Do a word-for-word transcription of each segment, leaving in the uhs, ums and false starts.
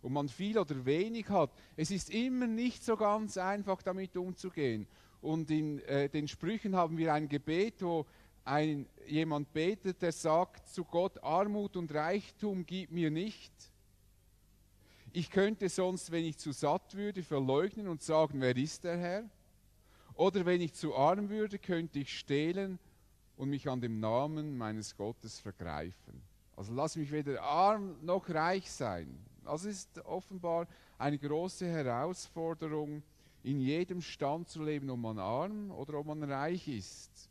und man viel oder wenig hat, es ist immer nicht so ganz einfach, damit umzugehen. Und in äh, den Sprüchen haben wir ein Gebet, wo ein, jemand betet, der sagt zu Gott, Armut und Reichtum gib mir nicht. Ich könnte sonst, wenn ich zu satt würde, verleugnen und sagen, wer ist der Herr? Oder wenn ich zu arm würde, könnte ich stehlen und mich an dem Namen meines Gottes vergreifen. Also lass mich weder arm noch reich sein. Das ist offenbar eine große Herausforderung, in jedem Stand zu leben, ob man arm oder ob man reich ist.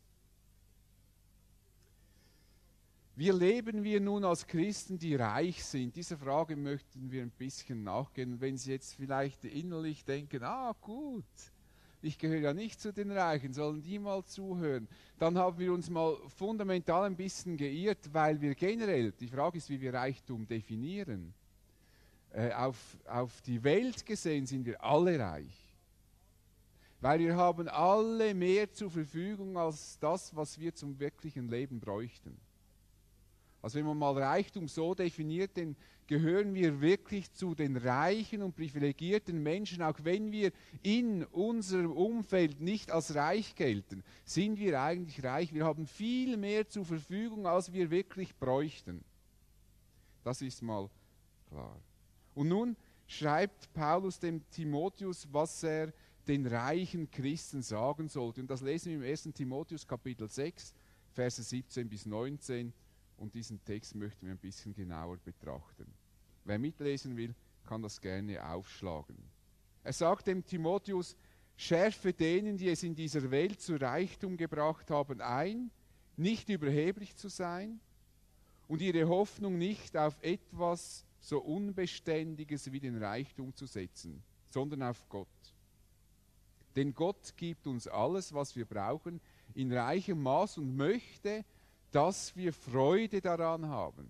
Wie leben wir nun als Christen, die reich sind? Diese Frage möchten wir ein bisschen nachgehen. Wenn Sie jetzt vielleicht innerlich denken, ah gut, ich gehöre ja nicht zu den Reichen, sollen die mal zuhören. Dann haben wir uns mal fundamental ein bisschen geirrt, weil wir generell, die Frage ist, wie wir Reichtum definieren. Äh, auf, auf die Welt gesehen sind wir alle reich. Weil wir haben alle mehr zur Verfügung als das, was wir zum wirklichen Leben bräuchten. Also wenn man mal Reichtum so definiert, dann gehören wir wirklich zu den reichen und privilegierten Menschen, auch wenn wir in unserem Umfeld nicht als reich gelten, sind wir eigentlich reich. Wir haben viel mehr zur Verfügung, als wir wirklich bräuchten. Das ist mal klar. Und nun schreibt Paulus dem Timotheus, was er den reichen Christen sagen sollte. Und das lesen wir im ersten Timotheus Kapitel sechs, Verse siebzehn bis neunzehn. Und diesen Text möchten wir ein bisschen genauer betrachten. Wer mitlesen will, kann das gerne aufschlagen. Er sagt dem Timotheus, schärfe denen, die es in dieser Welt zu Reichtum gebracht haben, ein, nicht überheblich zu sein und ihre Hoffnung nicht auf etwas so Unbeständiges wie den Reichtum zu setzen, sondern auf Gott. Denn Gott gibt uns alles, was wir brauchen, in reichem Maß und möchte, dass wir Freude daran haben.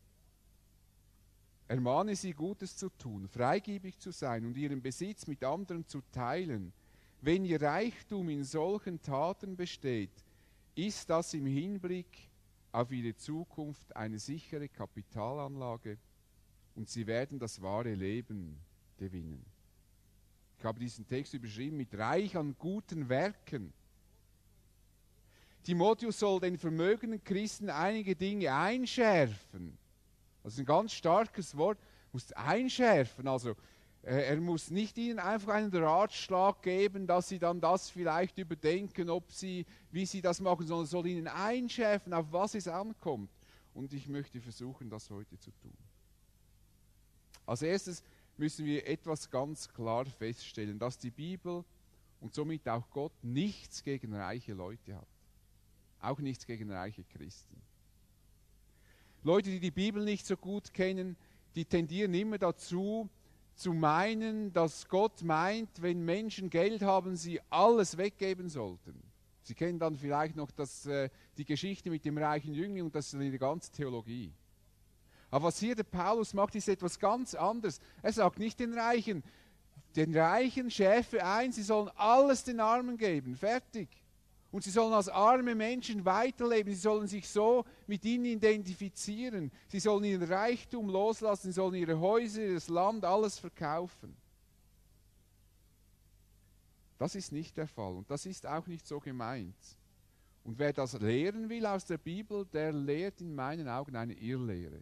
Ermahne sie, Gutes zu tun, freigebig zu sein und ihren Besitz mit anderen zu teilen. Wenn ihr Reichtum in solchen Taten besteht, ist das im Hinblick auf ihre Zukunft eine sichere Kapitalanlage und sie werden das wahre Leben gewinnen. Ich habe diesen Text überschrieben mit reich an guten Werken. Timotheus soll den vermögenden Christen einige Dinge einschärfen. Das ist ein ganz starkes Wort. Muss einschärfen. Also äh, er muss nicht ihnen einfach einen Ratschlag geben, dass sie dann das vielleicht überdenken, ob sie, wie sie das machen, sondern soll ihnen einschärfen, auf was es ankommt. Und ich möchte versuchen, das heute zu tun. Als erstes müssen wir etwas ganz klar feststellen, dass die Bibel und somit auch Gott nichts gegen reiche Leute hat. Auch nichts gegen reiche Christen. Leute, die die Bibel nicht so gut kennen, die tendieren immer dazu, zu meinen, dass Gott meint, wenn Menschen Geld haben, sie alles weggeben sollten. Sie kennen dann vielleicht noch das, äh, die Geschichte mit dem reichen Jüngling und das ist eine ganze Theologie. Aber was hier der Paulus macht, ist etwas ganz anderes. Er sagt nicht den Reichen, den Reichen schärfe ein, sie sollen alles den Armen geben, fertig. Und sie sollen als arme Menschen weiterleben, sie sollen sich so mit ihnen identifizieren, sie sollen ihren Reichtum loslassen, sie sollen ihre Häuser, ihr Land, alles verkaufen. Das ist nicht der Fall und das ist auch nicht so gemeint. Und wer das lehren will aus der Bibel, der lehrt in meinen Augen eine Irrlehre.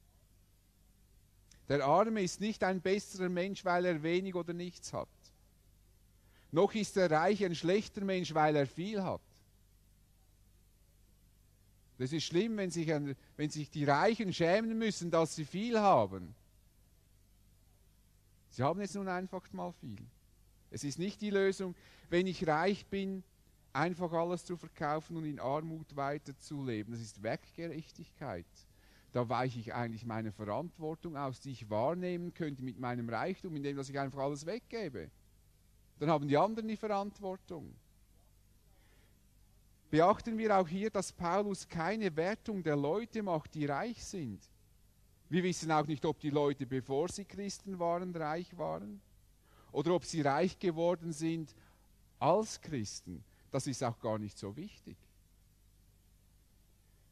Der Arme ist nicht ein besserer Mensch, weil er wenig oder nichts hat. Noch ist der Reiche ein schlechter Mensch, weil er viel hat. Das ist schlimm, wenn sich, ein, wenn sich die Reichen schämen müssen, dass sie viel haben. Sie haben jetzt nun einfach mal viel. Es ist nicht die Lösung, wenn ich reich bin, einfach alles zu verkaufen und in Armut weiterzuleben. Das ist Werkgerechtigkeit. Da weiche ich eigentlich meine Verantwortung aus, die ich wahrnehmen könnte mit meinem Reichtum, indem ich einfach alles weggebe. Dann haben die anderen die Verantwortung. Beachten wir auch hier, dass Paulus keine Wertung der Leute macht, die reich sind. Wir wissen auch nicht, ob die Leute, bevor sie Christen waren, reich waren oder ob sie reich geworden sind als Christen. Das ist auch gar nicht so wichtig.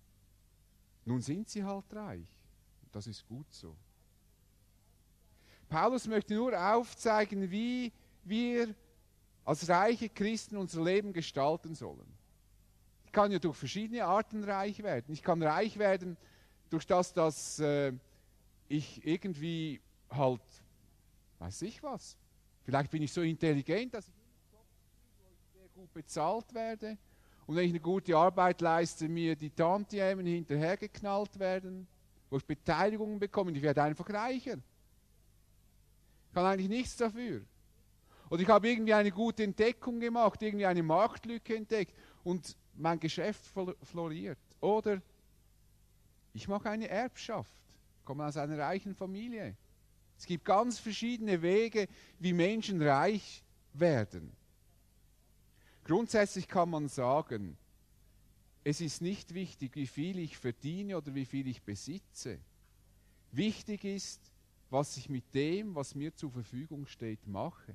Nun sind sie halt reich. Das ist gut so. Paulus möchte nur aufzeigen, wie wir als reiche Christen unser Leben gestalten sollen. Ich kann ja durch verschiedene Arten reich werden. Ich kann reich werden durch das, dass äh, ich irgendwie halt, weiß ich was, vielleicht bin ich so intelligent, dass ich sehr gut bezahlt werde. Und wenn ich eine gute Arbeit leiste, mir die Tantiemen hinterhergeknallt werden, wo ich Beteiligungen bekomme, ich werde einfach reicher. Ich kann eigentlich nichts dafür. Oder ich habe irgendwie eine gute Entdeckung gemacht, irgendwie eine Marktlücke entdeckt und mein Geschäft floriert. Oder ich mache eine Erbschaft, komme aus einer reichen Familie. Es gibt ganz verschiedene Wege, wie Menschen reich werden. Grundsätzlich kann man sagen, es ist nicht wichtig, wie viel ich verdiene oder wie viel ich besitze. Wichtig ist, was ich mit dem, was mir zur Verfügung steht, mache.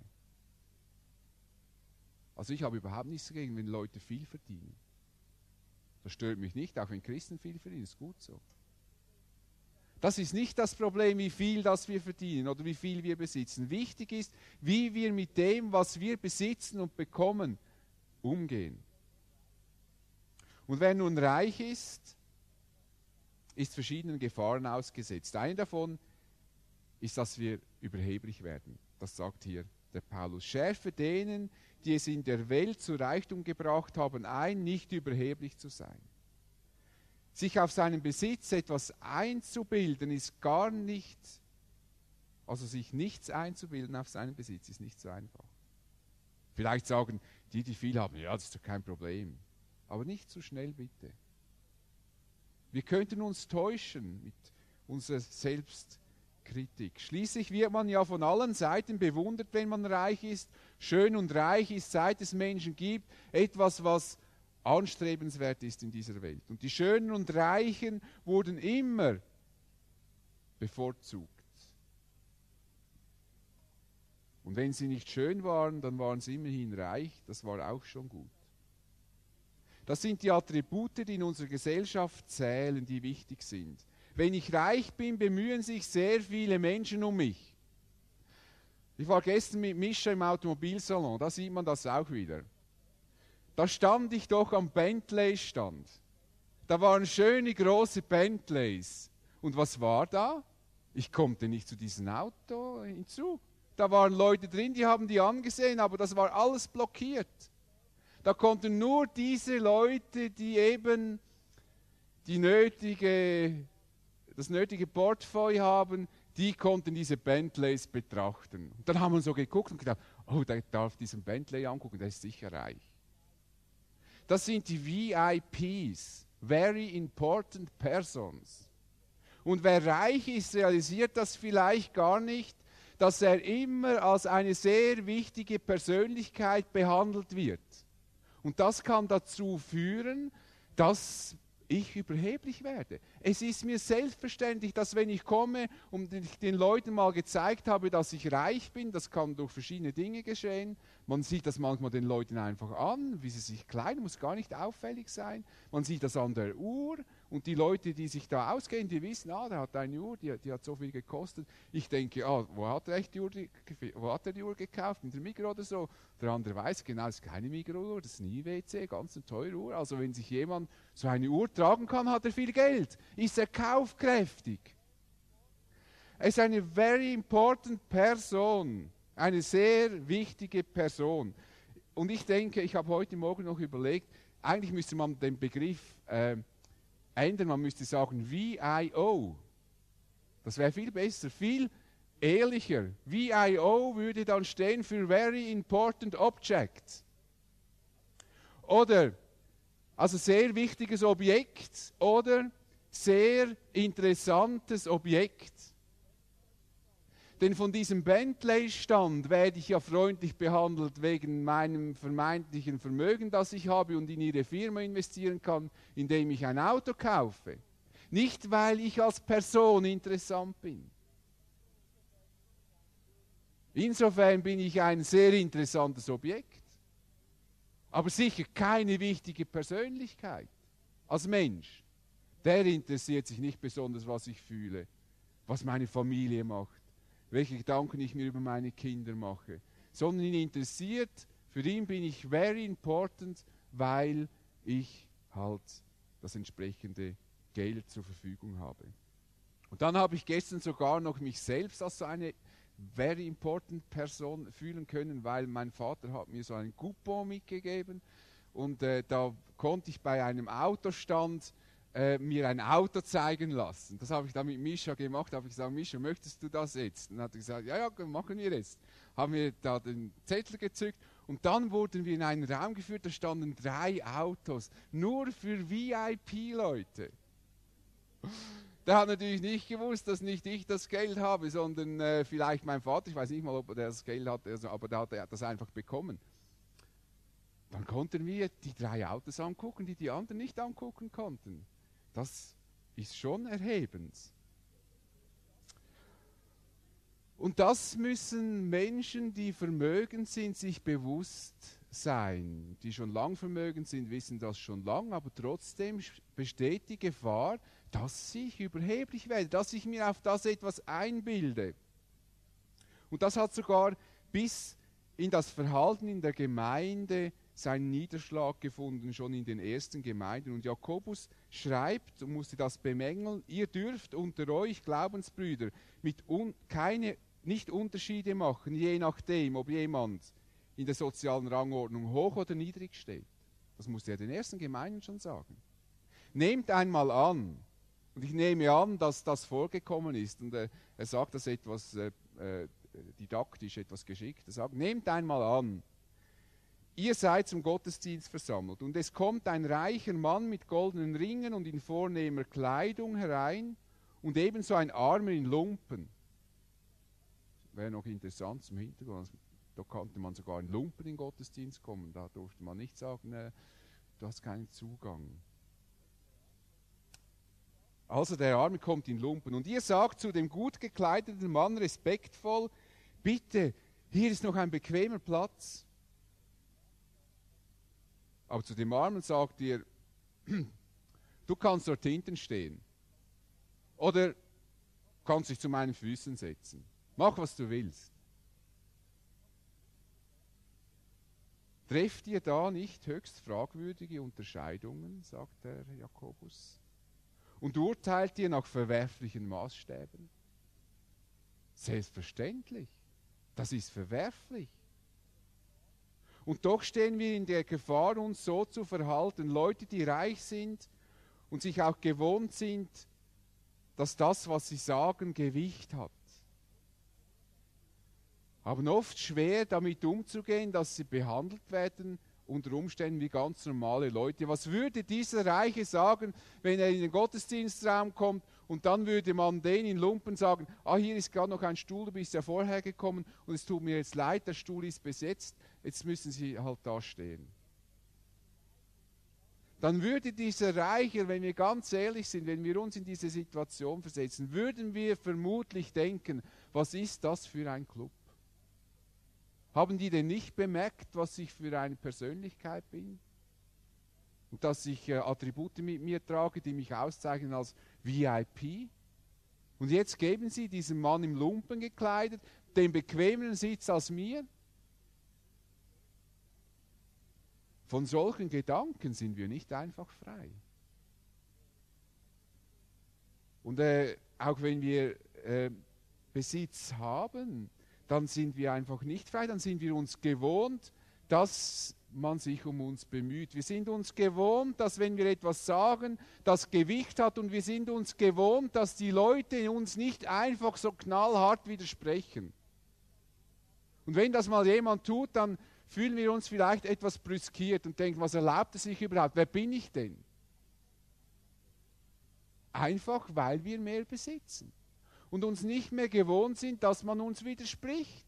Also ich habe überhaupt nichts dagegen, wenn Leute viel verdienen. Das stört mich nicht, auch wenn Christen viel verdienen, ist gut so. Das ist nicht das Problem, wie viel das wir verdienen oder wie viel wir besitzen. Wichtig ist, wie wir mit dem, was wir besitzen und bekommen, umgehen. Und wer nun reich ist, ist verschiedenen Gefahren ausgesetzt. Eine davon ist, dass wir überheblich werden. Das sagt hier der Paulus. Schärfe denen, die es in der Welt zu Reichtum gebracht haben, ein, nicht überheblich zu sein. Sich auf seinen Besitz etwas einzubilden, ist gar nicht, also sich nichts einzubilden auf seinen Besitz, ist nicht so einfach. Vielleicht sagen die, die viel haben, ja, das ist doch kein Problem. Aber nicht so schnell, bitte. Wir könnten uns täuschen mit unserer Selbstkritik. Schließlich wird man ja von allen Seiten bewundert, wenn man reich ist. Schön und reich ist, seit es Menschen gibt, etwas, was anstrebenswert ist in dieser Welt. Und die Schönen und Reichen wurden immer bevorzugt. Und wenn sie nicht schön waren, dann waren sie immerhin reich, das war auch schon gut. Das sind die Attribute, die in unserer Gesellschaft zählen, die wichtig sind. Wenn ich reich bin, bemühen sich sehr viele Menschen um mich. Ich war gestern mit Mischa im Automobilsalon, da sieht man das auch wieder. Da stand ich doch am Bentley-Stand. Da waren schöne große Bentleys. Und was war da? Ich konnte nicht zu diesem Auto hinzu. Da waren Leute drin, die haben die angesehen, aber das war alles blockiert. Da konnten nur diese Leute, die eben die nötige, das nötige Portfolio haben, die konnten diese Bentleys betrachten. Und dann haben wir so geguckt und gedacht, oh, der darf diesen Bentley angucken, der ist sicher reich. Das sind die V I Ps, Very Important Persons. Und wer reich ist, realisiert das vielleicht gar nicht, dass er immer als eine sehr wichtige Persönlichkeit behandelt wird. Und das kann dazu führen, dass ich überheblich werde. Es ist mir selbstverständlich, dass wenn ich komme und ich den Leuten mal gezeigt habe, dass ich reich bin, das kann durch verschiedene Dinge geschehen. Man sieht das manchmal den Leuten einfach an, wie sie sich kleiden, muss gar nicht auffällig sein. Man sieht das an der Uhr und die Leute, die sich da auskennen, die wissen, ah, der hat eine Uhr, die, die hat so viel gekostet. Ich denke, ah, wo hat er die Uhr, wo hat er die Uhr gekauft? In der Migros oder so? Der andere weiß, genau, das ist keine Migros-Uhr, das ist eine I W C, ganz eine teure Uhr. Also wenn sich jemand so eine Uhr tragen kann, hat er viel Geld. Ist er kaufkräftig? Er ist eine very important Person. Eine sehr wichtige Person. Und ich denke, ich habe heute Morgen noch überlegt, eigentlich müsste man den Begriff äh, ändern. Man müsste sagen V I O. Das wäre viel besser, viel ehrlicher. V I O würde dann stehen für Very Important Object. Oder, also sehr wichtiges Objekt oder sehr interessantes Objekt. Denn von diesem Bentley-Stand werde ich ja freundlich behandelt wegen meinem vermeintlichen Vermögen, das ich habe und in ihre Firma investieren kann, indem ich ein Auto kaufe. Nicht, weil ich als Person interessant bin. Insofern bin ich ein sehr interessantes Objekt, aber sicher keine wichtige Persönlichkeit als Mensch. Der interessiert sich nicht besonders, was ich fühle, was meine Familie macht, welche Gedanken ich mir über meine Kinder mache, sondern ihn interessiert, für ihn bin ich very important, weil ich halt das entsprechende Geld zur Verfügung habe. Und dann habe ich gestern sogar noch mich selbst als so eine very important Person fühlen können, weil mein Vater hat mir so einen Coupon mitgegeben und äh, da konnte ich bei einem Autostand äh, mir ein Auto zeigen lassen. Das habe ich dann mit Mischa gemacht, habe ich gesagt, Mischa, möchtest du das jetzt? Und dann hat er gesagt, ja, ja, machen wir jetzt. Haben wir da den Zettel gezückt und dann wurden wir in einen Raum geführt, da standen drei Autos, nur für V I P-Leute. Der hat natürlich nicht gewusst, dass nicht ich das Geld habe, sondern äh, vielleicht mein Vater. Ich weiß nicht mal, ob er das Geld hat, also, aber der hat, er hat das einfach bekommen. Dann konnten wir die drei Autos angucken, die die anderen nicht angucken konnten. Das ist schon erhebend. Und das müssen Menschen, die vermögend sind, sich bewusst sein. Die schon lang vermögend sind, wissen das schon lang, aber trotzdem besteht die Gefahr, dass ich überheblich werde, dass ich mir auf das etwas einbilde. Und das hat sogar bis in das Verhalten in der Gemeinde seinen Niederschlag gefunden, schon in den ersten Gemeinden. Und Jakobus schreibt und musste das bemängeln, ihr dürft unter euch Glaubensbrüder mit un keine, nicht Unterschiede machen, je nachdem, ob jemand in der sozialen Rangordnung hoch oder niedrig steht. Das musste er den ersten Gemeinden schon sagen. Nehmt einmal an, und ich nehme an, dass das vorgekommen ist, und äh, er sagt das etwas äh, äh, didaktisch, etwas geschickt. Er sagt, nehmt einmal an, ihr seid zum Gottesdienst versammelt und es kommt ein reicher Mann mit goldenen Ringen und in vornehmer Kleidung herein und ebenso ein Armer in Lumpen. Wäre noch interessant zum Hintergrund, da konnte man sogar in Lumpen in den Gottesdienst kommen, da durfte man nicht sagen, äh, du hast keinen Zugang. Also der Arme kommt in Lumpen und ihr sagt zu dem gut gekleideten Mann respektvoll, bitte, hier ist noch ein bequemer Platz. Aber zu dem Armen sagt ihr, du kannst dort hinten stehen. Oder kannst dich zu meinen Füßen setzen. Mach, was du willst. Trefft ihr da nicht höchst fragwürdige Unterscheidungen, sagt der Jakobus? Und urteilt ihr nach verwerflichen Maßstäben? Selbstverständlich. Das ist verwerflich. Und doch stehen wir in der Gefahr, uns so zu verhalten. Leute, die reich sind und sich auch gewohnt sind, dass das, was sie sagen, Gewicht hat. Haben oft schwer damit umzugehen, dass sie behandelt werden, unter Umständen wie ganz normale Leute. Was würde dieser Reiche sagen, wenn er in den Gottesdienstraum kommt und dann würde man den in Lumpen sagen, ah, hier ist gerade noch ein Stuhl, du bist ja vorher gekommen und es tut mir jetzt leid, der Stuhl ist besetzt, jetzt müssen Sie halt da stehen. Dann würde dieser Reiche, wenn wir ganz ehrlich sind, wenn wir uns in diese Situation versetzen, würden wir vermutlich denken, was ist das für ein Club? Haben die denn nicht bemerkt, was ich für eine Persönlichkeit bin? Und dass ich äh, Attribute mit mir trage, die mich auszeichnen als V I P? Und jetzt geben sie diesem Mann im Lumpen gekleidet den bequemeren Sitz als mir? Von solchen Gedanken sind wir nicht einfach frei. Und äh, auch wenn wir äh, Besitz haben, dann sind wir einfach nicht frei, dann sind wir uns gewohnt, dass man sich um uns bemüht. Wir sind uns gewohnt, dass wenn wir etwas sagen, das Gewicht hat und wir sind uns gewohnt, dass die Leute uns nicht einfach so knallhart widersprechen. Und wenn das mal jemand tut, dann fühlen wir uns vielleicht etwas brüskiert und denken, was erlaubt er sich überhaupt? Wer bin ich denn? Einfach, weil wir mehr besitzen. Und uns nicht mehr gewohnt sind, dass man uns widerspricht.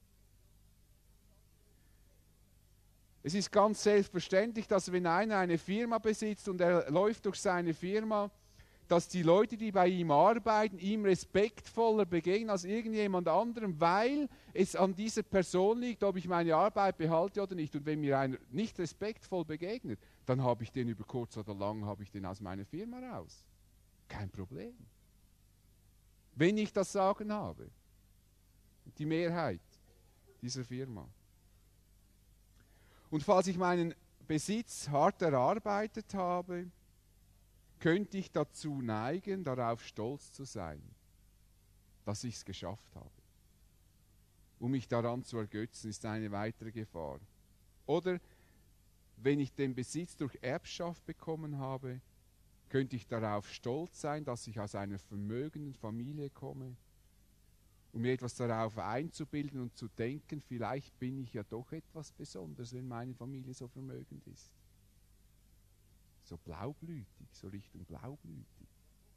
Es ist ganz selbstverständlich, dass wenn einer eine Firma besitzt und er läuft durch seine Firma, dass die Leute, die bei ihm arbeiten, ihm respektvoller begegnen als irgendjemand anderem, weil es an dieser Person liegt, ob ich meine Arbeit behalte oder nicht. Und wenn mir einer nicht respektvoll begegnet, dann habe ich den über kurz oder lang, habe ich den aus meiner Firma raus. Kein Problem. Wenn ich das Sagen habe. die Mehrheit dieser Firma. Und falls ich meinen Besitz hart erarbeitet habe, könnte ich dazu neigen, darauf stolz zu sein, dass ich es geschafft habe. Um mich daran zu ergötzen, ist eine weitere Gefahr. Oder wenn ich den Besitz durch Erbschaft bekommen habe, könnte ich darauf stolz sein, dass ich aus einer vermögenden Familie komme, um mir etwas darauf einzubilden und zu denken, vielleicht bin ich ja doch etwas Besonderes, wenn meine Familie so vermögend ist. So blaublütig, so Richtung blaublütig.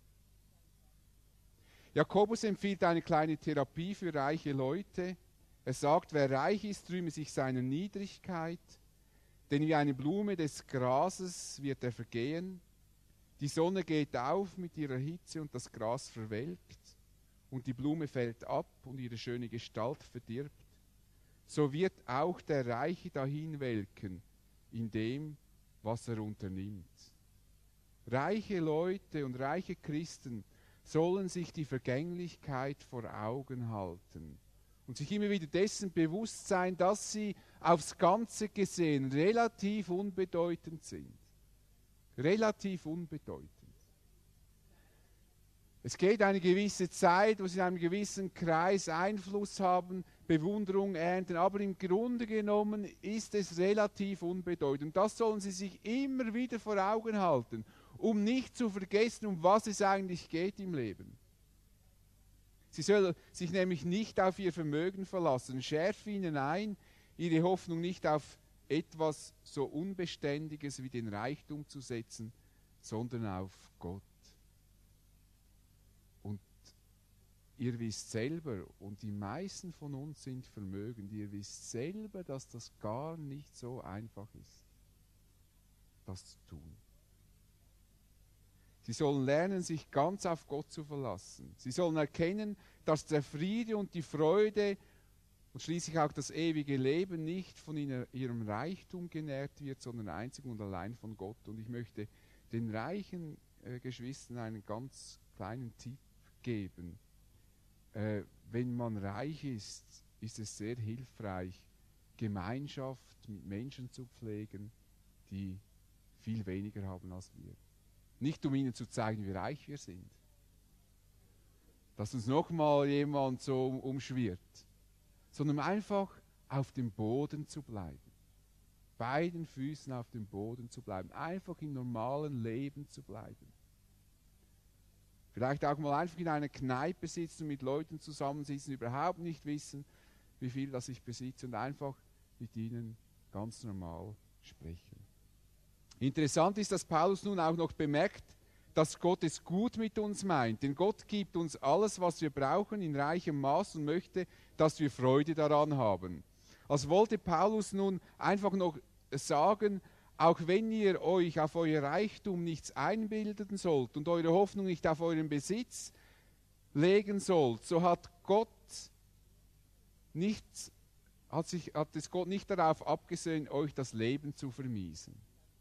Jakobus empfiehlt eine kleine Therapie für reiche Leute. Er sagt, wer reich ist, rühme sich seiner Niedrigkeit, denn wie eine Blume des Grases wird er vergehen. Die Sonne geht auf mit ihrer Hitze und das Gras verwelkt und die Blume fällt ab und ihre schöne Gestalt verdirbt. So wird auch der Reiche dahin welken in dem, was er unternimmt. Reiche Leute und reiche Christen sollen sich die Vergänglichkeit vor Augen halten und sich immer wieder dessen bewusst sein, dass sie aufs Ganze gesehen relativ unbedeutend sind. Relativ unbedeutend. Es geht eine gewisse Zeit, wo sie in einem gewissen Kreis Einfluss haben, Bewunderung ernten, aber im Grunde genommen ist es relativ unbedeutend. Das sollen sie sich immer wieder vor Augen halten, um nicht zu vergessen, um was es eigentlich geht im Leben. Sie sollen sich nämlich nicht auf ihr Vermögen verlassen. Schärfe ihnen ein, ihre Hoffnung nicht auf etwas so Unbeständiges wie den Reichtum zu setzen, sondern auf Gott. Und ihr wisst selber, und die meisten von uns sind vermögend, ihr wisst selber, dass das gar nicht so einfach ist, das zu tun. Sie sollen lernen, sich ganz auf Gott zu verlassen. Sie sollen erkennen, dass der Friede und die Freude und schließlich auch das ewige Leben nicht von ihrem Reichtum genährt wird, sondern einzig und allein von Gott. Und ich möchte den reichen äh, Geschwistern einen ganz kleinen Tipp geben. Äh, wenn man reich ist, ist es sehr hilfreich, Gemeinschaft mit Menschen zu pflegen, die viel weniger haben als wir. Nicht um ihnen zu zeigen, wie reich wir sind. Dass uns nochmal jemand so umschwirrt. Sondern einfach auf dem Boden zu bleiben. Beiden Füßen auf dem Boden zu bleiben. Einfach im normalen Leben zu bleiben. Vielleicht auch mal einfach in einer Kneipe sitzen, mit Leuten zusammensitzen, überhaupt nicht wissen, wie viel das ich besitze und einfach mit ihnen ganz normal sprechen. Interessant ist, dass Paulus nun auch noch bemerkt, dass Gott es gut mit uns meint. Denn Gott gibt uns alles, was wir brauchen, in reichem Maß und möchte, dass wir Freude daran haben. Also wollte Paulus nun einfach noch sagen, auch wenn ihr euch auf euer Reichtum nichts einbilden sollt und eure Hoffnung nicht auf euren Besitz legen sollt, so hat Gott nichts, hat, sich, hat es Gott nicht darauf abgesehen, euch das Leben zu vermiesen.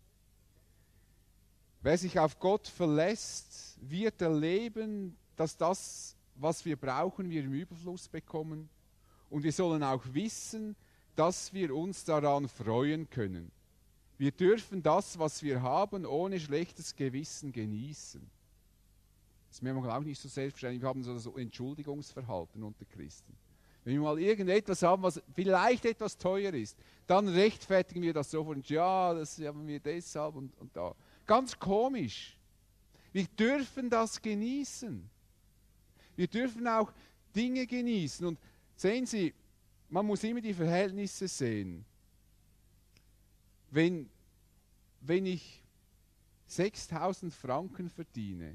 Wer sich auf Gott verlässt, wird erleben, dass das, was wir brauchen, wir im Überfluss bekommen. Und wir sollen auch wissen, dass wir uns daran freuen können. Wir dürfen das, was wir haben, ohne schlechtes Gewissen genießen. Das ist mir manchmal auch nicht so selbstverständlich. Wir haben so ein Entschuldigungsverhalten unter Christen. Wenn wir mal irgendetwas haben, was vielleicht etwas teuer ist, dann rechtfertigen wir das sofort. Ja, das haben wir deshalb und, und da. Ganz komisch. Wir dürfen das genießen. Wir dürfen auch Dinge genießen. Und sehen Sie, man muss immer die Verhältnisse sehen. Wenn, wenn ich sechstausend Franken verdiene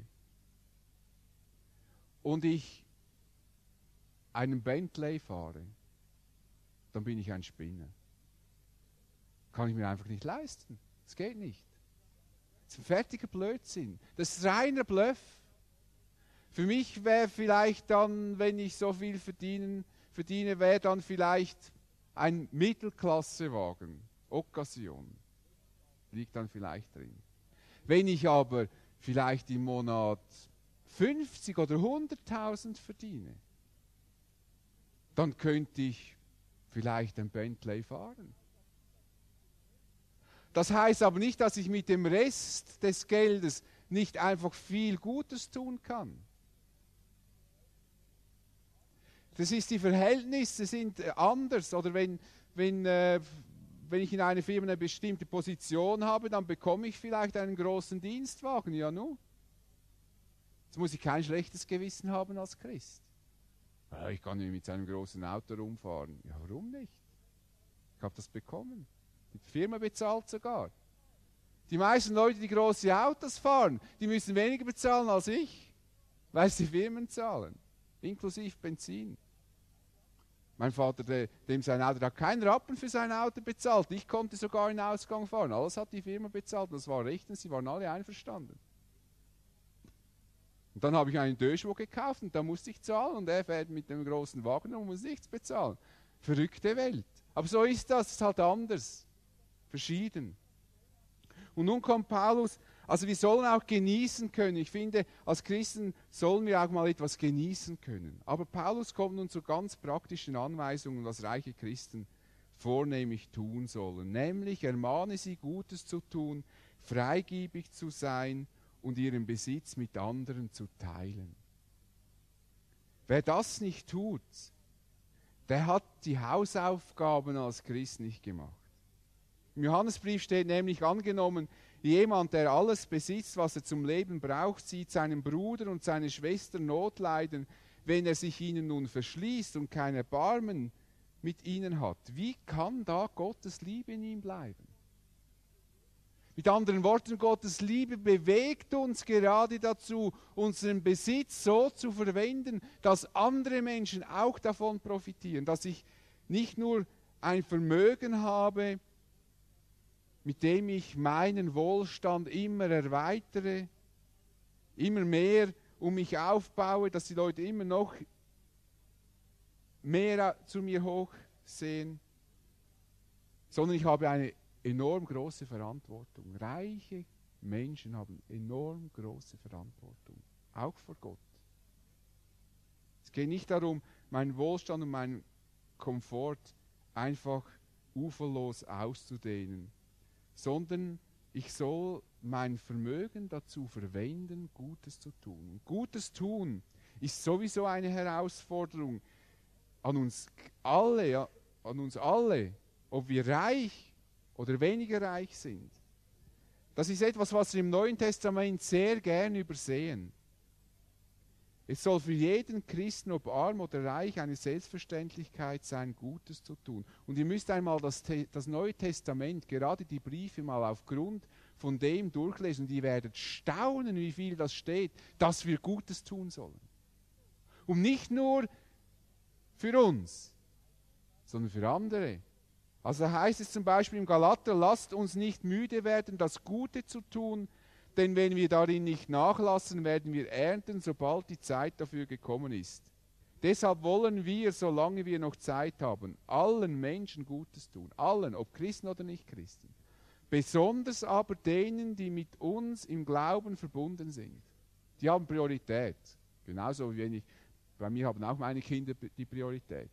und ich einen Bentley fahre, dann bin ich ein Spinner. Kann ich mir einfach nicht leisten. Das geht nicht. Das ist ein fertiger Blödsinn. Das ist reiner Bluff. Für mich wäre vielleicht dann, wenn ich so viel verdienen, verdiene, wäre dann vielleicht ein Mittelklassewagen. Occasion. Liegt dann vielleicht drin. Wenn ich aber vielleicht im Monat fünfzig oder hunderttausend verdiene, dann könnte ich vielleicht ein Bentley fahren. Das heißt aber nicht, dass ich mit dem Rest des Geldes nicht einfach viel Gutes tun kann. Das ist, die Verhältnisse sind anders. Oder wenn, wenn, äh, wenn ich in einer Firma eine bestimmte Position habe, dann bekomme ich vielleicht einen großen Dienstwagen. Ja, nun. Jetzt muss ich kein schlechtes Gewissen haben als Christ. Ja, ich kann nicht mit seinem großen Auto rumfahren. Ja, warum nicht? Ich habe das bekommen. Die Firma bezahlt sogar. Die meisten Leute, die große Autos fahren, die müssen weniger bezahlen als ich, weil sie Firmen zahlen, inklusive Benzin. Mein Vater, der, dem sein Auto, der hat keinen Rappen für sein Auto bezahlt. Ich konnte sogar in den Ausgang fahren. Alles hat die Firma bezahlt. Das war rechtens, sie waren alle einverstanden. Und dann habe ich einen Döschwo gekauft und da musste ich zahlen. Und er fährt mit dem großen Wagen und muss nichts bezahlen. Verrückte Welt. Aber so ist das, es ist halt anders. Verschieden. Und nun kommt Paulus, also wir sollen auch genießen können. Ich finde, als Christen sollen wir auch mal etwas genießen können. Aber Paulus kommt nun zu ganz praktischen Anweisungen, was reiche Christen vornehmlich tun sollen. Nämlich ermahne sie, Gutes zu tun, freigebig zu sein und ihren Besitz mit anderen zu teilen. Wer das nicht tut, der hat die Hausaufgaben als Christ nicht gemacht. Im Johannesbrief steht nämlich angenommen, jemand, der alles besitzt, was er zum Leben braucht, sieht seinen Bruder und seine Schwester Not leiden, wenn er sich ihnen nun verschließt und kein Erbarmen mit ihnen hat. Wie kann da Gottes Liebe in ihm bleiben? Mit anderen Worten, Gottes Liebe bewegt uns gerade dazu, unseren Besitz so zu verwenden, dass andere Menschen auch davon profitieren, dass ich nicht nur ein Vermögen habe, mit dem ich meinen Wohlstand immer erweitere, immer mehr um mich aufbaue, dass die Leute immer noch mehr zu mir hochsehen, sondern ich habe eine enorm große Verantwortung. Reiche Menschen haben enorm große Verantwortung, auch vor Gott. Es geht nicht darum, meinen Wohlstand und meinen Komfort einfach uferlos auszudehnen, sondern ich soll mein Vermögen dazu verwenden, Gutes zu tun. Gutes tun ist sowieso eine Herausforderung an uns alle, an uns alle, ob wir reich oder weniger reich sind. Das ist etwas, was wir im Neuen Testament sehr gern übersehen. Es soll für jeden Christen, ob arm oder reich, eine Selbstverständlichkeit sein, Gutes zu tun. Und ihr müsst einmal das, das Neue Testament, gerade die Briefe mal aufgrund von dem durchlesen. Und ihr werdet staunen, wie viel das steht, dass wir Gutes tun sollen. Und nicht nur für uns, sondern für andere. Also da heißt es zum Beispiel im Galater, lasst uns nicht müde werden, das Gute zu tun, denn wenn wir darin nicht nachlassen, werden wir ernten, sobald die Zeit dafür gekommen ist. Deshalb wollen wir, solange wir noch Zeit haben, allen Menschen Gutes tun. Allen, ob Christen oder nicht Christen. Besonders aber denen, die mit uns im Glauben verbunden sind. Die haben Priorität. Genauso wie wenn ich, bei mir haben auch meine Kinder die Priorität.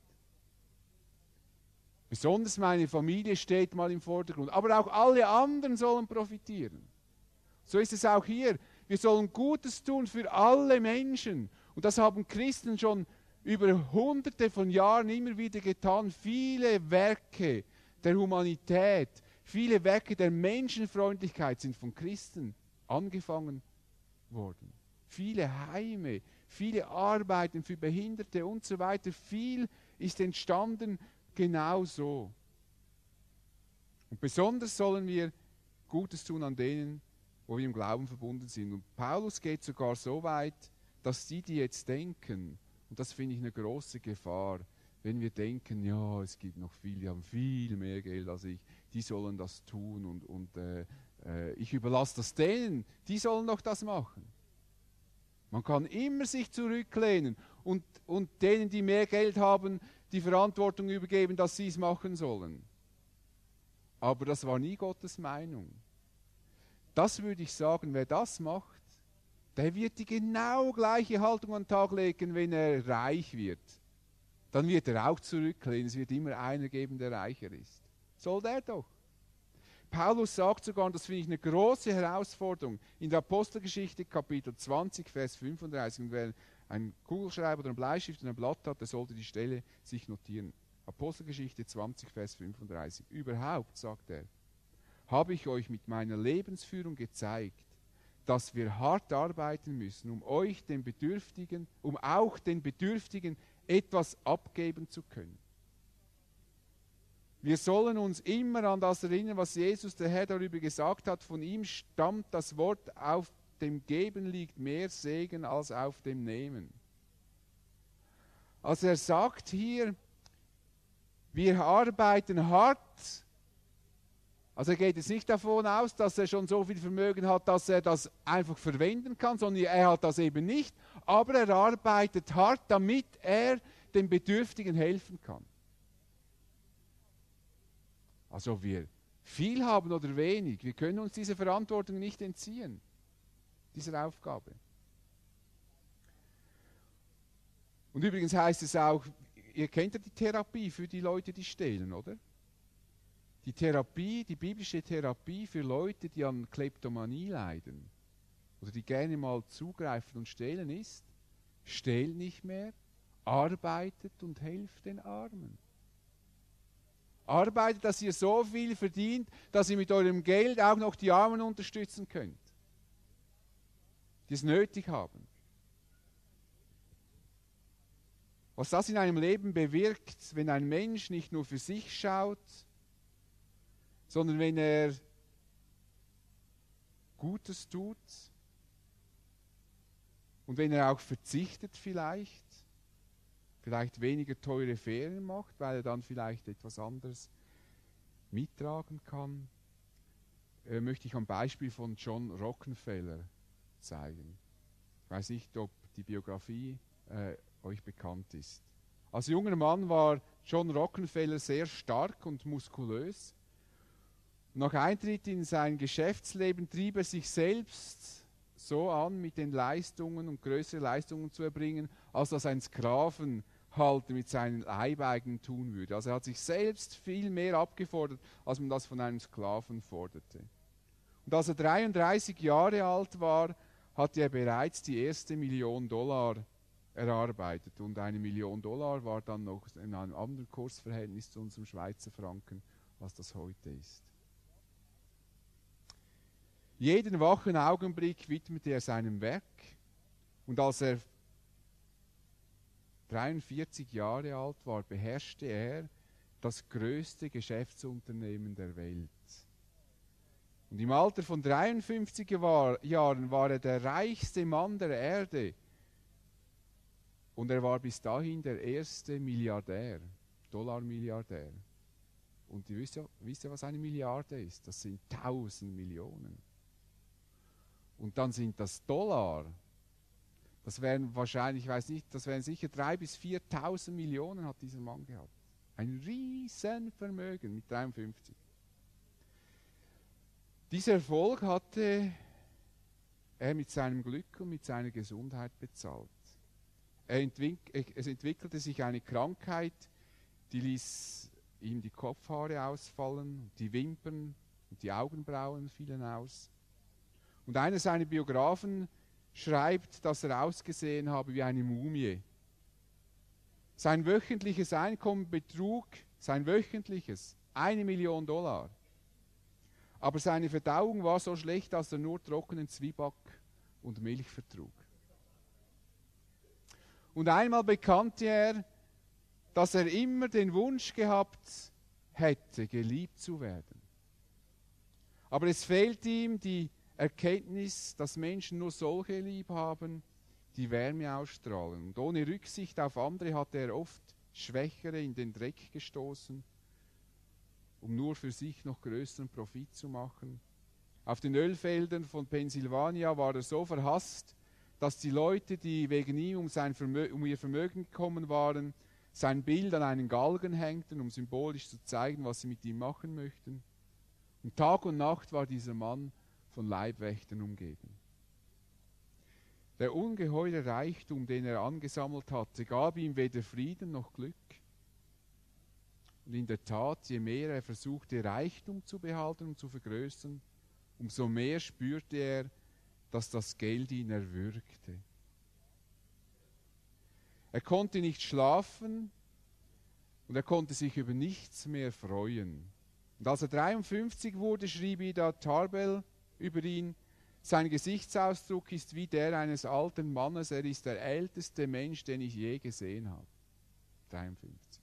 Besonders meine Familie steht mal im Vordergrund. Aber auch alle anderen sollen profitieren. So ist es auch hier. Wir sollen Gutes tun für alle Menschen. Und das haben Christen schon über hunderte von Jahren immer wieder getan. Viele Werke der Humanität, viele Werke der Menschenfreundlichkeit sind von Christen angefangen worden. Viele Heime, viele Arbeiten für Behinderte und so weiter. Viel ist entstanden genau so. Und besonders sollen wir Gutes tun an denen, wo wir im Glauben verbunden sind. Und Paulus geht sogar so weit, dass die, die jetzt denken, und das finde ich eine große Gefahr, wenn wir denken, ja, es gibt noch viel, die haben viel mehr Geld als ich, die sollen das tun und, und äh, äh, ich überlasse das denen, die sollen doch das machen. Man kann immer sich zurücklehnen und, und denen, die mehr Geld haben, die Verantwortung übergeben, dass sie es machen sollen. Aber das war nie Gottes Meinung. Das würde ich sagen, wer das macht, der wird die genau gleiche Haltung an den Tag legen, wenn er reich wird. dann wird er auch zurücklehnen. Es wird immer einer geben, der reicher ist. Soll der doch. Paulus sagt sogar, und das finde ich eine große Herausforderung, in der Apostelgeschichte Kapitel zwanzig, Vers fünfunddreißig, und wer einen Kugelschreiber oder einen Bleistift und ein Blatt hat, der sollte die Stelle sich notieren. Apostelgeschichte zwanzig, Vers fünfunddreißig. Überhaupt, sagt er, habe ich euch mit meiner Lebensführung gezeigt, dass wir hart arbeiten müssen, um euch den Bedürftigen, um auch den Bedürftigen etwas abgeben zu können. Wir sollen uns immer an das erinnern, was Jesus, der Herr, darüber gesagt hat. Von ihm stammt das Wort, auf dem Geben liegt mehr Segen als auf dem Nehmen. Also er sagt hier, wir arbeiten hart. Also er geht jetzt nicht davon aus, dass er schon so viel Vermögen hat, dass er das einfach verwenden kann, sondern er hat das eben nicht. Aber er arbeitet hart, damit er den Bedürftigen helfen kann. Also ob wir viel haben oder wenig, wir können uns dieser Verantwortung nicht entziehen, dieser Aufgabe. Und übrigens heißt es auch, ihr kennt ja die Therapie für die Leute, die stehlen, oder? Die Therapie, die biblische Therapie für Leute, die an Kleptomanie leiden oder die gerne mal zugreifen und stehlen ist, stehlt nicht mehr, arbeitet und helft den Armen. Arbeitet, dass ihr so viel verdient, dass ihr mit eurem Geld auch noch die Armen unterstützen könnt, die es nötig haben. Was das in einem Leben bewirkt, wenn ein Mensch nicht nur für sich schaut, sondern wenn er Gutes tut und wenn er auch verzichtet vielleicht, vielleicht weniger teure Ferien macht, weil er dann vielleicht etwas anderes mittragen kann, äh, möchte ich am Beispiel von John Rockefeller zeigen. Ich weiß nicht, ob die Biografie äh, euch bekannt ist. Als junger Mann war John Rockefeller sehr stark und muskulös. Nach Eintritt in sein Geschäftsleben trieb er sich selbst so an, mit den Leistungen und größere Leistungen zu erbringen, als das ein Sklavenhalter mit seinen Leibeigenen tun würde. Also er hat sich selbst viel mehr abgefordert, als man das von einem Sklaven forderte. Und als er dreiunddreißig Jahre alt war, hatte er bereits die erste Million Dollar erarbeitet. Und eine Million Dollar war dann noch in einem anderen Kursverhältnis zu unserem Schweizer Franken, als das heute ist. Jeden wachen Augenblick widmete er seinem Werk. Und als er dreiundvierzig Jahre alt war, beherrschte er das größte Geschäftsunternehmen der Welt. Und im Alter von dreiundfünfzig Jahren war er der reichste Mann der Erde. Und er war bis dahin der erste Milliardär, Dollar-Milliardär. Und ihr wisst ja, wisst ja, was eine Milliarde ist? Das sind tausend Millionen. Und dann sind das Dollar. Das wären wahrscheinlich, ich weiß nicht, das wären sicher drei bis viertausend Millionen hat dieser Mann gehabt. Ein Riesenvermögen mit dreiundfünfzig. Dieser Erfolg hatte er mit seinem Glück und mit seiner Gesundheit bezahlt. Er entwick- es entwickelte sich eine Krankheit, die ließ ihm die Kopfhaare ausfallen, die Wimpern und die Augenbrauen fielen aus. Und einer seiner Biografen schreibt, dass er ausgesehen habe wie eine Mumie. Sein wöchentliches Einkommen betrug, sein wöchentliches, eine Million Dollar. Aber seine Verdauung war so schlecht, dass er nur trockenen Zwieback und Milch vertrug. Und einmal bekannte er, dass er immer den Wunsch gehabt hätte, geliebt zu werden. Aber es fehlt ihm die Erkenntnis, dass Menschen nur solche lieb haben, die Wärme ausstrahlen. Und ohne Rücksicht auf andere hatte er oft Schwächere in den Dreck gestoßen, um nur für sich noch größeren Profit zu machen. Auf den Ölfeldern von Pennsylvania war er so verhasst, dass die Leute, die wegen ihm um, sein Vermö- um ihr Vermögen gekommen waren, sein Bild an einen Galgen hängten, um symbolisch zu zeigen, was sie mit ihm machen möchten. Und Tag und Nacht war dieser Mann von Leibwächtern umgeben. Der ungeheure Reichtum, den er angesammelt hatte, gab ihm weder Frieden noch Glück. Und in der Tat, je mehr er versuchte, Reichtum zu behalten und zu vergrößern, umso mehr spürte er, dass das Geld ihn erwürgte. Er konnte nicht schlafen und er konnte sich über nichts mehr freuen. Und als er dreiundfünfzig wurde, schrieb Ida Tarbell über ihn: Sein Gesichtsausdruck ist wie der eines alten Mannes, er ist der älteste Mensch, den ich je gesehen habe. dreiundfünfzig.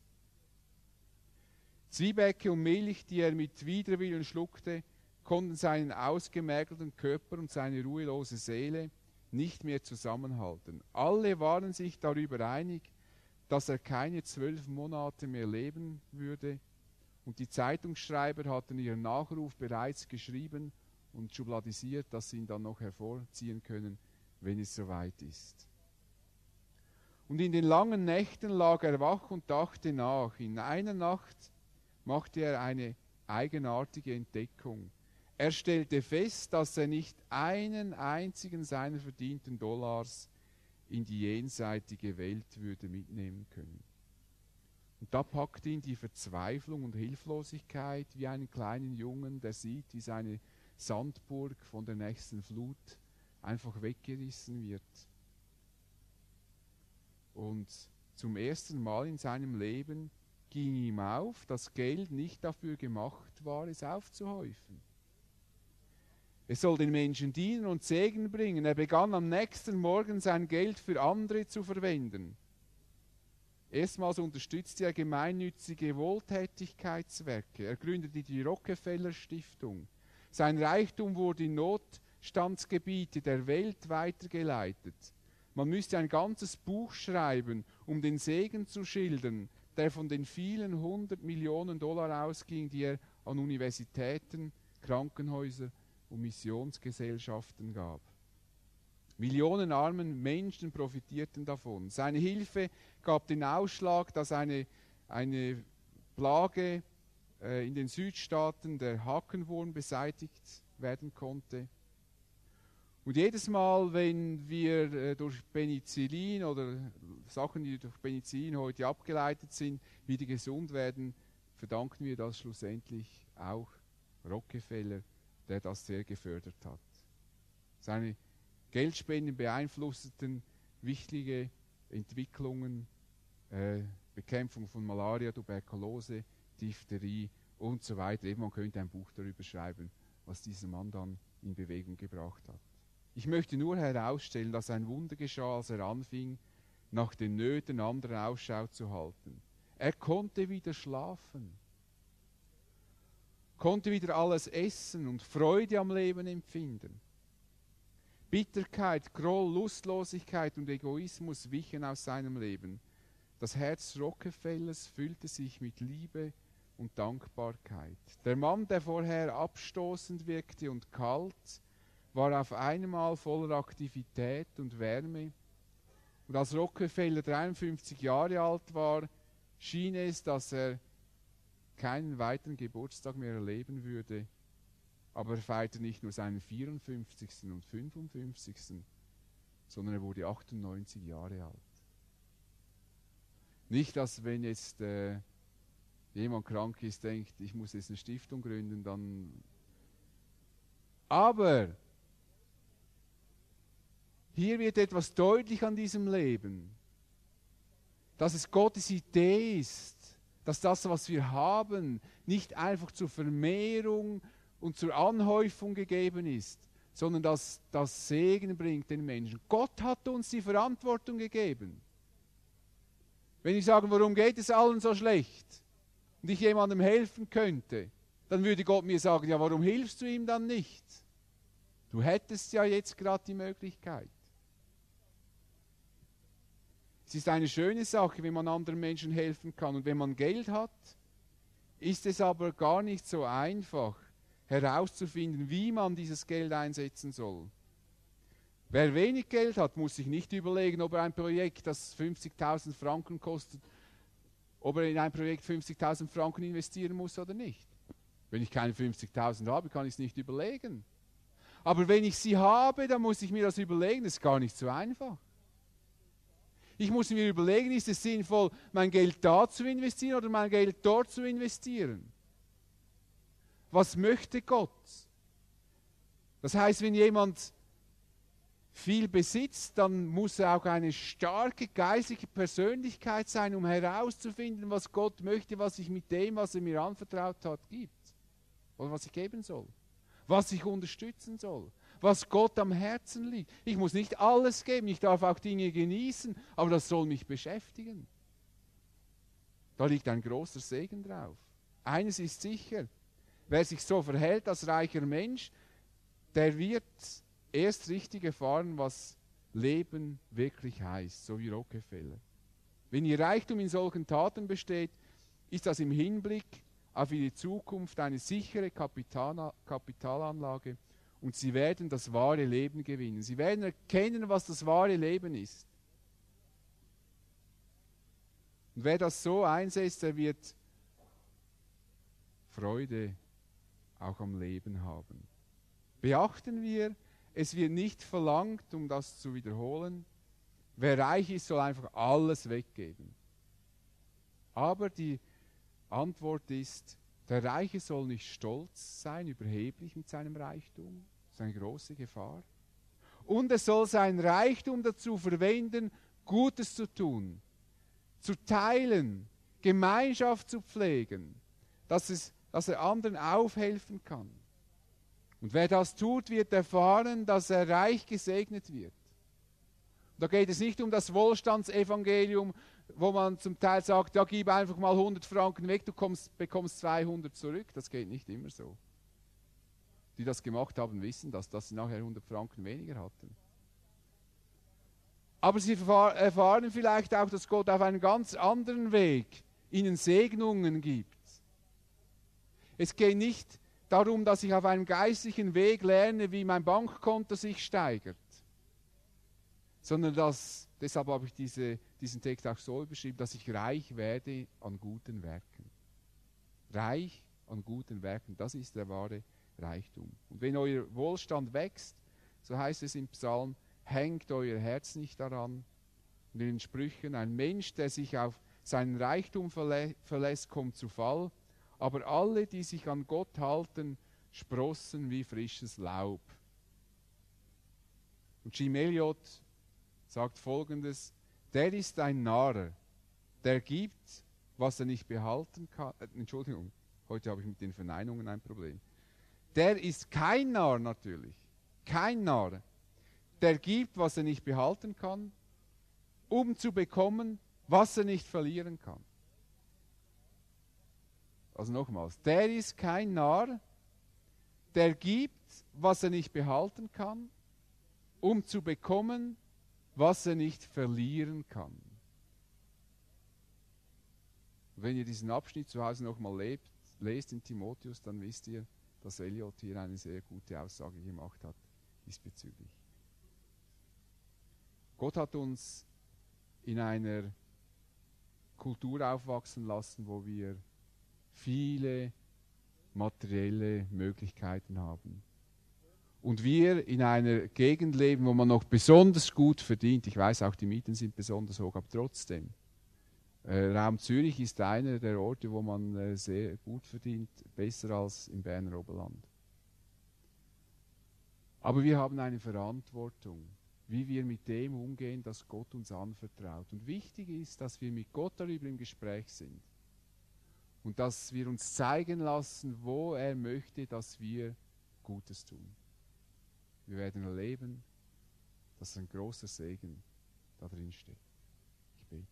Zwiebäcke und Milch, die er mit Widerwillen schluckte, konnten seinen ausgemergelten Körper und seine ruhelose Seele nicht mehr zusammenhalten. Alle waren sich darüber einig, dass er keine zwölf Monate mehr leben würde, und die Zeitungsschreiber hatten ihren Nachruf bereits geschrieben und schubladisiert, dass sie ihn dann noch hervorziehen können, wenn es soweit ist. Und in den langen Nächten lag er wach und dachte nach. In einer Nacht machte er eine eigenartige Entdeckung. Er stellte fest, dass er nicht einen einzigen seiner verdienten Dollars in die jenseitige Welt würde mitnehmen können. Und da packte ihn die Verzweiflung und Hilflosigkeit wie einen kleinen Jungen, der sieht, wie seine Sandburg von der nächsten Flut einfach weggerissen wird. Und zum ersten Mal in seinem Leben ging ihm auf, dass Geld nicht dafür gemacht war, es aufzuhäufen. Es soll den Menschen dienen und Segen bringen. Er begann am nächsten Morgen sein Geld für andere zu verwenden. Erstmals unterstützte er gemeinnützige Wohltätigkeitswerke. Er gründete die Rockefeller Stiftung. Sein Reichtum wurde in Notstandsgebiete der Welt weitergeleitet. Man müsste ein ganzes Buch schreiben, um den Segen zu schildern, der von den vielen hundert Millionen Dollar ausging, die er an Universitäten, Krankenhäuser und Missionsgesellschaften gab. Millionen armen Menschen profitierten davon. Seine Hilfe gab den Ausschlag, dass eine, eine Plage äh, in den Südstaaten, der Hakenwurm, beseitigt werden konnte. Und jedes Mal, wenn wir äh, durch Penicillin oder Sachen, die durch Penicillin heute abgeleitet sind, wieder gesund werden, verdanken wir das schlussendlich auch Rockefeller, der das sehr gefördert hat. Seine Geldspenden beeinflussten wichtige Entwicklungen, äh, Bekämpfung von Malaria, Tuberkulose, Diphtherie und so weiter. Eben, man könnte ein Buch darüber schreiben, was dieser Mann dann in Bewegung gebracht hat. Ich möchte nur herausstellen, dass ein Wunder geschah, als er anfing, nach den Nöten anderer Ausschau zu halten. Er konnte wieder schlafen, konnte wieder alles essen und Freude am Leben empfinden. Bitterkeit, Groll, Lustlosigkeit und Egoismus wichen aus seinem Leben. Das Herz Rockefellers füllte sich mit Liebe und Dankbarkeit. Der Mann, der vorher abstoßend wirkte und kalt, war auf einmal voller Aktivität und Wärme. Und als Rockefeller dreiundfünfzig Jahre alt war, schien es, dass er keinen weiteren Geburtstag mehr erleben würde. Aber er feierte nicht nur seinen vierundfünfzigsten und fünfundfünfzigsten, sondern er wurde achtundneunzig Jahre alt. Nicht, dass wenn jetzt äh, jemand krank ist, denkt, ich muss jetzt eine Stiftung gründen, dann... Aber hier wird etwas deutlich an diesem Leben, dass es Gottes Idee ist, dass das, was wir haben, nicht einfach zur Vermehrung und zur Anhäufung gegeben ist, sondern dass das Segen bringt den Menschen. Gott hat uns die Verantwortung gegeben. Wenn ich sage, warum geht es allen so schlecht und ich jemandem helfen könnte, dann würde Gott mir sagen, ja, warum hilfst du ihm dann nicht? Du hättest ja jetzt gerade die Möglichkeit. Es ist eine schöne Sache, wenn man anderen Menschen helfen kann. Und wenn man Geld hat, ist es aber gar nicht so einfach, herauszufinden, wie man dieses Geld einsetzen soll. Wer wenig Geld hat, muss sich nicht überlegen, ob er ein Projekt, das fünfzigtausend Franken kostet, ob er in ein Projekt fünfzigtausend Franken investieren muss oder nicht. Wenn ich keine fünfzigtausend habe, kann ich es nicht überlegen. Aber wenn ich sie habe, dann muss ich mir das überlegen. Das ist gar nicht so einfach. Ich muss mir überlegen, ist es sinnvoll, mein Geld da zu investieren oder mein Geld dort zu investieren? Was möchte Gott? Das heißt, wenn jemand viel besitzt, dann muss er auch eine starke geistige Persönlichkeit sein, um herauszufinden, was Gott möchte, was ich mit dem, was er mir anvertraut hat, gibt. Oder was ich geben soll. Was ich unterstützen soll. Was Gott am Herzen liegt. Ich muss nicht alles geben, ich darf auch Dinge genießen, aber das soll mich beschäftigen. Da liegt ein großer Segen drauf. Eines ist sicher, wer sich so verhält als reicher Mensch, der wird erst richtig erfahren, was Leben wirklich heißt, so wie Rockefeller. Wenn ihr Reichtum in solchen Taten besteht, ist das im Hinblick auf ihre Zukunft eine sichere Kapital- Kapitalanlage und sie werden das wahre Leben gewinnen. Sie werden erkennen, was das wahre Leben ist. Und wer das so einsetzt, der wird Freude auch am Leben haben. Beachten wir, es wird nicht verlangt, um das zu wiederholen, wer reich ist, soll einfach alles weggeben. Aber die Antwort ist, der Reiche soll nicht stolz sein, überheblich mit seinem Reichtum. Das ist eine große Gefahr. Und er soll sein Reichtum dazu verwenden, Gutes zu tun, zu teilen, Gemeinschaft zu pflegen, dass, es, dass er anderen aufhelfen kann. Und wer das tut, wird erfahren, dass er reich gesegnet wird. Da geht es nicht um das Wohlstandsevangelium, wo man zum Teil sagt, ja, gib einfach mal hundert Franken weg, du kommst, bekommst zweihundert zurück. Das geht nicht immer so. Die das gemacht haben, wissen das, dass sie nachher hundert Franken weniger hatten. Aber sie erfahren vielleicht auch, dass Gott auf einem ganz anderen Weg ihnen Segnungen gibt. Es geht nicht darum, dass ich auf einem geistlichen Weg lerne, wie mein Bankkonto sich steigert, sondern dass, deshalb habe ich diese, diesen Text auch so beschrieben, dass ich reich werde an guten Werken. Reich an guten Werken, das ist der wahre Reichtum. Und wenn euer Wohlstand wächst, so heißt es im Psalm, hängt euer Herz nicht daran. Und in den Sprüchen, ein Mensch, der sich auf seinen Reichtum verlä- verlässt, kommt zu Fall. Aber alle, die sich an Gott halten, sprossen wie frisches Laub. Und Jim Elliot sagt Folgendes, der ist ein Narr, der gibt, was er nicht behalten kann. Äh, Entschuldigung, heute habe ich mit den Verneinungen ein Problem. Der ist kein Narr natürlich, kein Narr, der gibt, was er nicht behalten kann, um zu bekommen, was er nicht verlieren kann. Also nochmals, der ist kein Narr, der gibt, was er nicht behalten kann, um zu bekommen, was er nicht verlieren kann. Wenn ihr diesen Abschnitt zu Hause nochmal lebt, lest in Timotheus, dann wisst ihr, dass Elliot hier eine sehr gute Aussage gemacht hat diesbezüglich. Gott hat uns in einer Kultur aufwachsen lassen, wo wir viele materielle Möglichkeiten haben. Und wir in einer Gegend leben, wo man noch besonders gut verdient. Ich weiß, auch die Mieten sind besonders hoch, aber trotzdem. Äh, Raum Zürich ist einer der Orte, wo man äh, sehr gut verdient, besser als im Berner Oberland. Aber wir haben eine Verantwortung, wie wir mit dem umgehen, das Gott uns anvertraut. Und wichtig ist, dass wir mit Gott darüber im Gespräch sind. Und dass wir uns zeigen lassen, wo er möchte, dass wir Gutes tun. Wir werden erleben, dass ein großer Segen da drin steht. Ich bete.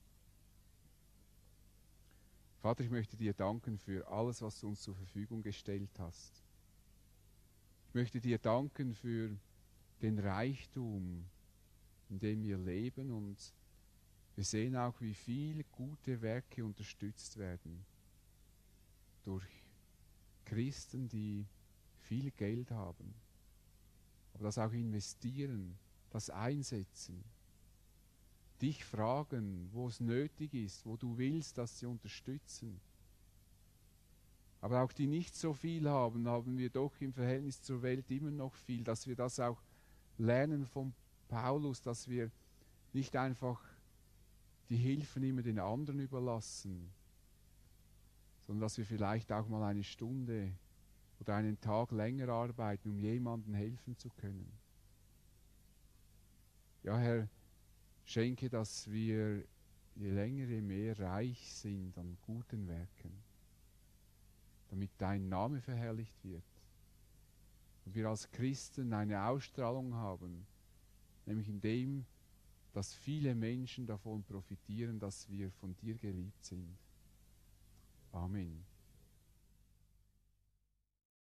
Vater, ich möchte dir danken für alles, was du uns zur Verfügung gestellt hast. Ich möchte dir danken für den Reichtum, in dem wir leben, und wir sehen auch, wie viele gute Werke unterstützt werden durch Christen, die viel Geld haben, aber das auch investieren, das einsetzen, dich fragen, wo es nötig ist, wo du willst, dass sie unterstützen. Aber auch die nicht so viel haben, haben wir doch im Verhältnis zur Welt immer noch viel, dass wir das auch lernen von Paulus, dass wir nicht einfach die Hilfen immer den anderen überlassen, sondern dass wir vielleicht auch mal eine Stunde oder einen Tag länger arbeiten, um jemandem helfen zu können. Ja, Herr, schenke, dass wir je länger, je mehr reich sind an guten Werken, damit dein Name verherrlicht wird. Und wir als Christen eine Ausstrahlung haben, nämlich in dem, dass viele Menschen davon profitieren, dass wir von dir geliebt sind. Amen.